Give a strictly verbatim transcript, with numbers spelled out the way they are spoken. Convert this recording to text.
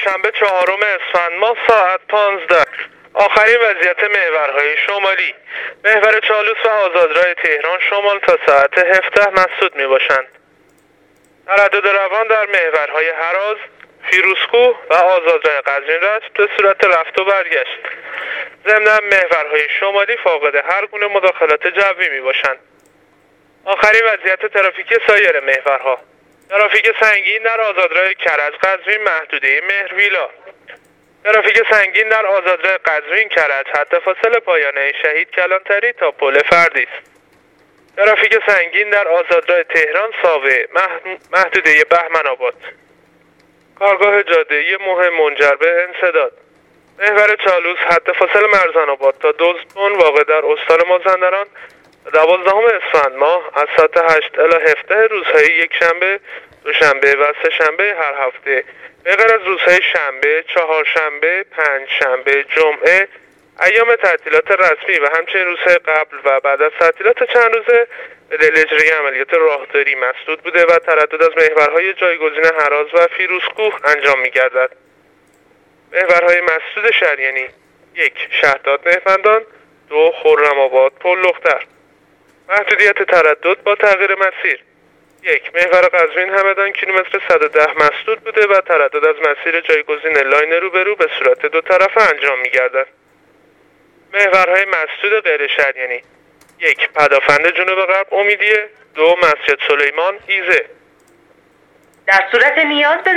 دوشنبه چهارم اسفند ماه ساعت پانزده. آخرین وضعیت محورهای شمالی: محور چالوس و آزادراه تهران شمال تا ساعت هفده مسدود می باشند. تردد روان در محورهای هراز، فیروزکوه و آزادراه قزوین رست به صورت رفت و برگشت. ضمناً محورهای شمالی فاقد هر گونه مداخلات جوی می باشند. آخرین وضعیت ترافیکی سایر محورها: ترافیک سنگین در آزادراه کرج قزوین محدوده مهرویلا. ترافیک سنگین در آزادراه قزوین کرج حد فاصله پایانه شهید کلانتری تا پل فردیس. ترافیک سنگین در آزادراه تهران ساوه محدوده بهمن آباد. کارگاه جاده مهم منجر به انسداد. محور چالوس حد فاصله مرزان آباد تا دزدبن واقع در استان مازندران دوازدهم اسفند ماه از ساعت هشت الی هفده روزهای یک شنبه، دوشنبه و سه شنبه هر هفته به غیر از روزهای شنبه، چهارشنبه، پنج شنبه، جمعه، ایام تعطیلات رسمی و همچنین روزهای قبل و بعد از تعطیلات چند روزه به دلیل اجرای عملیات راهداری مسدود بوده و تردد از محورهای جایگزین هراز و فیروزکوه انجام می‌گردد. محورهای مسدود شریانی: یک شهرداد مهمندان، دو خرم آباد پل لختر. محدودیت تردد با تغییر مسیر: یک محور قزوین همدان کیلومتر صد و ده مسدود بوده و تردد از مسیر جایگزین لاین روبرو به صورت دو طرفه انجام می‌گردد. محورهای مسدود غیر شریانی: یک پدافند جنوب غرب امیدیه، دو مسجد سلیمان ایزه. در صورت نیاز به